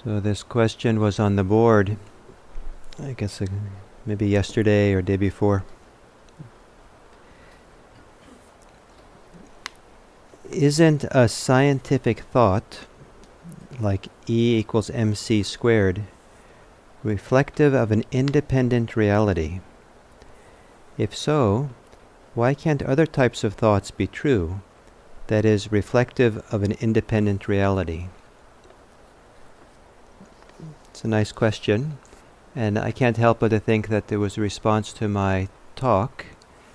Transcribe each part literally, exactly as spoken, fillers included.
So this question was on the board, I guess uh, maybe yesterday or day before. Isn't a scientific thought, like E equals mc squared, reflective of an independent reality? If so, why can't other types of thoughts be true, that is, reflective of an independent reality? It's a nice question, and I can't help but to think that there was a response to my talk.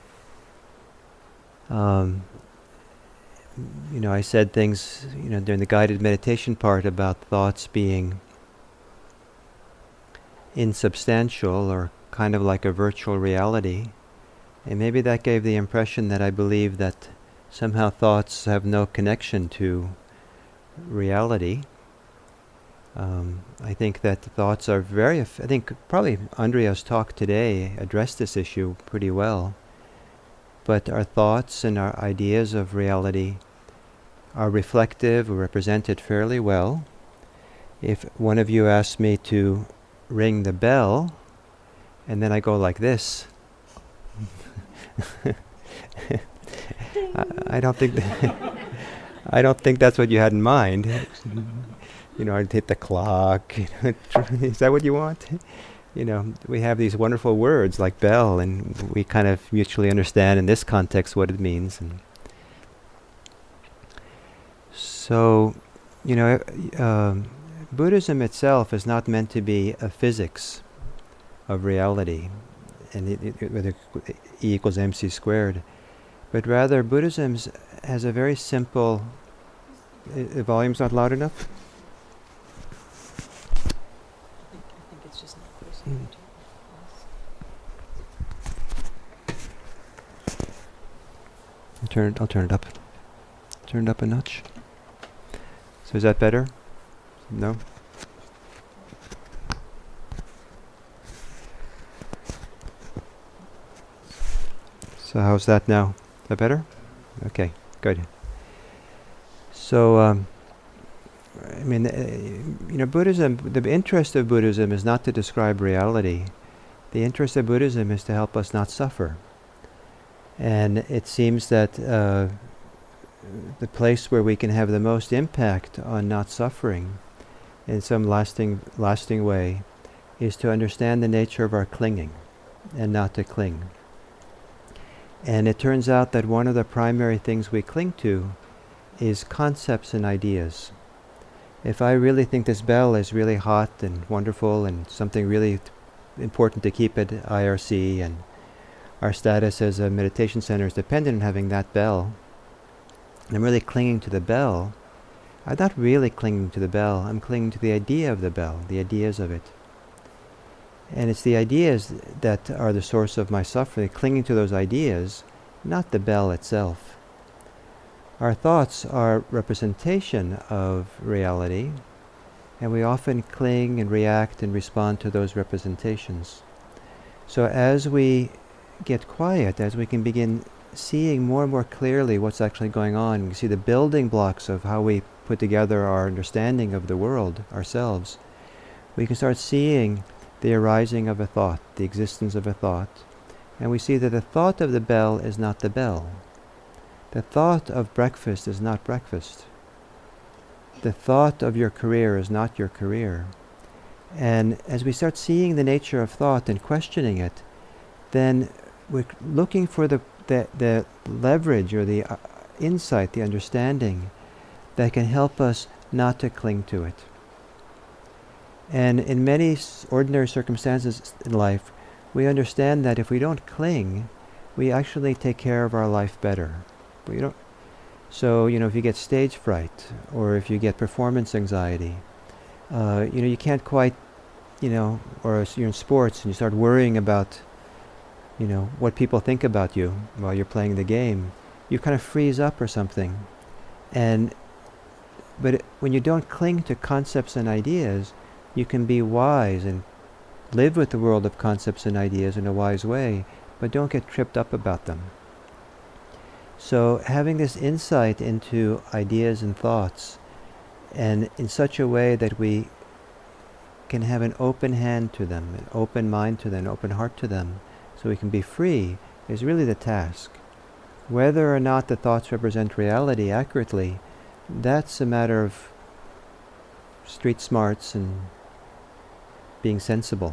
Um, you know, I said things, you know, during the guided meditation part about thoughts being insubstantial or kind of like a virtual reality. And maybe that gave the impression that I believe that somehow thoughts have no connection to reality. Um, I think that the thoughts are very, eff- I think probably Andrea's talk today addressed this issue pretty well. But our thoughts and our ideas of reality are reflective or represented fairly well. If one of you asked me to ring the bell, and then I go like this, I, I don't think that I don't think that's what you had in mind. You know, I'd hit the clock. Is that what you want? You know, we have these wonderful words like bell, and we kind of mutually understand in this context what it means. And so, you know, uh, um, Buddhism itself is not meant to be a physics of reality, and it, it, whether E equals mc squared, but rather Buddhism has a very simple. I, the volume's not loud enough. I think it's just not close enough to us. I'll turn it. I'll turn it up. Turn it up a notch. So is that better? No. So how's that now? Is that better? Okay, good. So, um, I mean, uh, you know, Buddhism, the interest of Buddhism is not to describe reality. The interest of Buddhism is to help us not suffer. And it seems that uh, the place where we can have the most impact on not suffering in some lasting, lasting way is to understand the nature of our clinging and not to cling. And it turns out that one of the primary things we cling to is concepts and ideas. If I really think this bell is really hot and wonderful and something really th- important to keep at I R C, and our status as a meditation center is dependent on having that bell, and I'm really clinging to the bell, I'm not really clinging to the bell, I'm clinging to the idea of the bell, the ideas of it. And it's the ideas that are the source of my suffering, clinging to those ideas, not the bell itself. Our thoughts are representation of reality, and we often cling and react and respond to those representations. So as we get quiet, as we can begin seeing more and more clearly what's actually going on, we can see the building blocks of how we put together our understanding of the world, ourselves, we can start seeing the arising of a thought, the existence of a thought, and we see that the thought of the bell is not the bell. The thought of breakfast is not breakfast. The thought of your career is not your career. And as we start seeing the nature of thought and questioning it, then we're looking for the, the, the leverage or the uh, insight, the understanding that can help us not to cling to it. And in many s- ordinary circumstances in life, we understand that if we don't cling, we actually take care of our life better. But you don't. So, you know, if you get stage fright, or if you get performance anxiety, uh, you know, you can't quite, you know, or you're in sports and you start worrying about, you know, what people think about you while you're playing the game, you kind of freeze up or something. And, but it, when you don't cling to concepts and ideas, you can be wise and live with the world of concepts and ideas in a wise way, but don't get tripped up about them. So having this insight into ideas and thoughts, and in such a way that we can have an open hand to them, an open mind to them, an open heart to them, so we can be free, is really the task. Whether or not the thoughts represent reality accurately, that's a matter of street smarts and being sensible.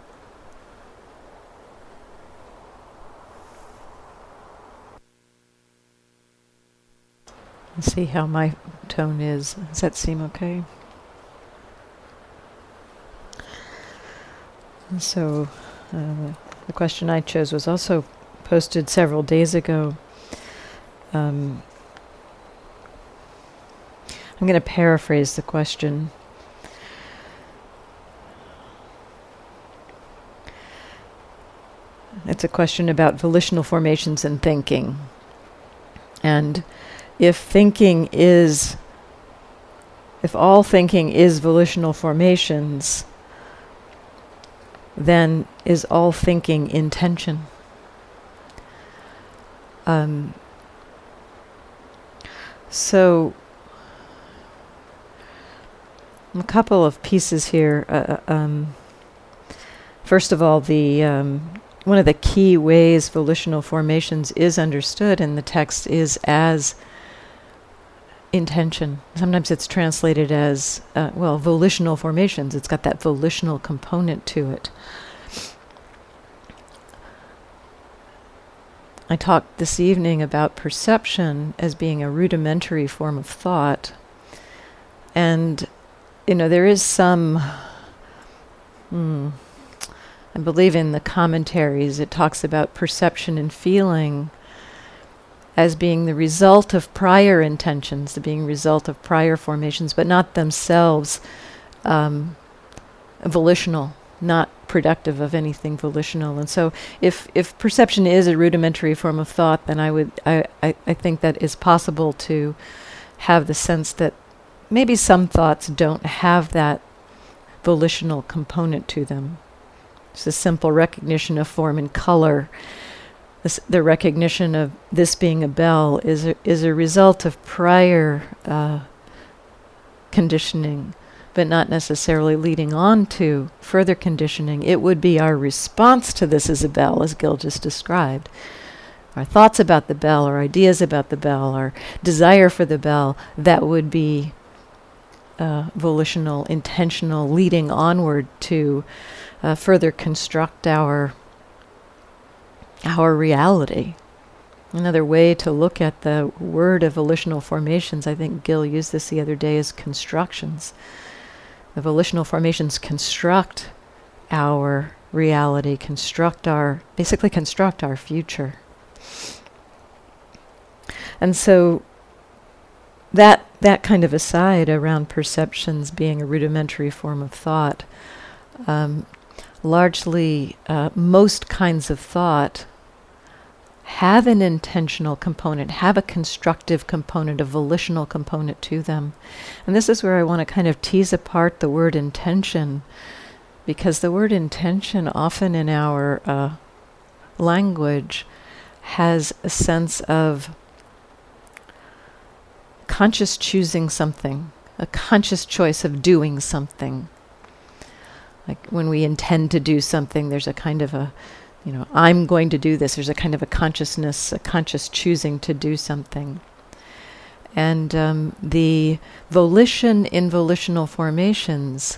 Let's see how my tone is. Does that seem okay? And so, uh, the question I chose was also posted several days ago. Um, I'm going to paraphrase the question. It's a question about volitional formations and thinking. And if thinking is, if all thinking is volitional formations, then is all thinking intention? Um, so, a couple of pieces here. Uh, um, first of all, the um, one of the key ways volitional formations is understood in the text is as intention. Sometimes it's translated as, uh, well, volitional formations. It's got that volitional component to it. I talked this evening about perception as being a rudimentary form of thought. And, you know, there is some, hmm, I believe in the commentaries, it talks about perception and feeling as being the result of prior intentions, the being result of prior formations, but not themselves um, volitional, not productive of anything volitional. And so if if perception is a rudimentary form of thought, then I would I, I, I think that it's possible to have the sense that maybe some thoughts don't have that volitional component to them. It's a simple recognition of form and color. This, the recognition of this being a bell is a, is a result of prior uh, conditioning, but not necessarily leading on to further conditioning. It would be our response to this as a bell, as Gil just described. Our thoughts about the bell, our ideas about the bell, our desire for the bell, that would be uh, volitional, intentional, leading onward to uh, further construct our our reality. Another way to look at the word of volitional formations, I think Gil used this the other day, is constructions. The volitional formations construct our reality, construct our, basically construct our future. And so that that kind of aside around perceptions being a rudimentary form of thought, um, largely uh, most kinds of thought have an intentional component, have a constructive component, a volitional component to them. And this is where I want to kind of tease apart the word intention, because the word intention often in our uh, language has a sense of conscious choosing something, a conscious choice of doing something. Like when we intend to do something, there's a kind of a You know, I'm going to do this. There's a kind of a consciousness, a conscious choosing to do something. And um, the volition in volitional formations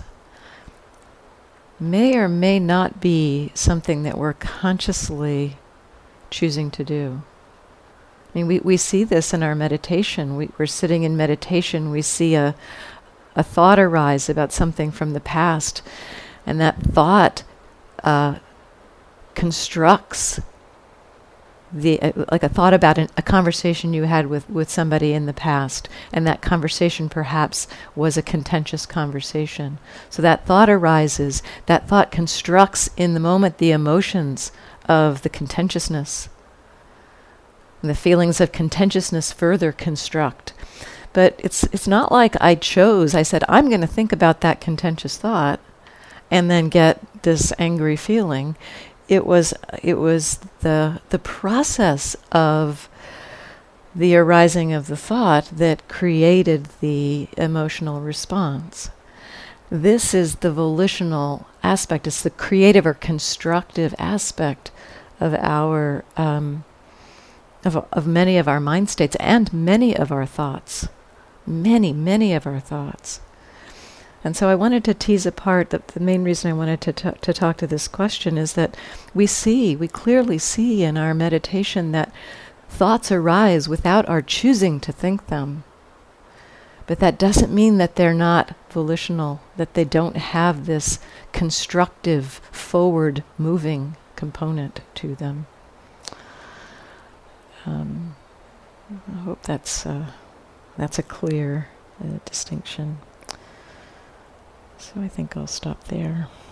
may or may not be something that we're consciously choosing to do. I mean, we, we see this in our meditation. We, we're sitting in meditation. We see a, a thought arise about something from the past. And that thought uh, constructs the uh, like a thought about an, a conversation you had with, with somebody in the past, and that conversation perhaps was a contentious conversation. So that thought arises, that thought constructs in the moment the emotions of the contentiousness. And the feelings of contentiousness further construct. But it's it's not like I chose, I said, I'm going to think about that contentious thought and then get this angry feeling. It was it was the the process of the arising of the thought that created the emotional response. this is the volitional aspect. It's the creative or constructive aspect of our um, of of many of our mind states and many of our thoughts, many many of our thoughts. And so I wanted to tease apart that the main reason I wanted to t- to talk to this question is that we see, we clearly see in our meditation that thoughts arise without our choosing to think them. But that doesn't mean that they're not volitional, that they don't have this constructive, forward-moving component to them. Um, I hope that's uh, that's a clear uh, distinction. So I think I'll stop there.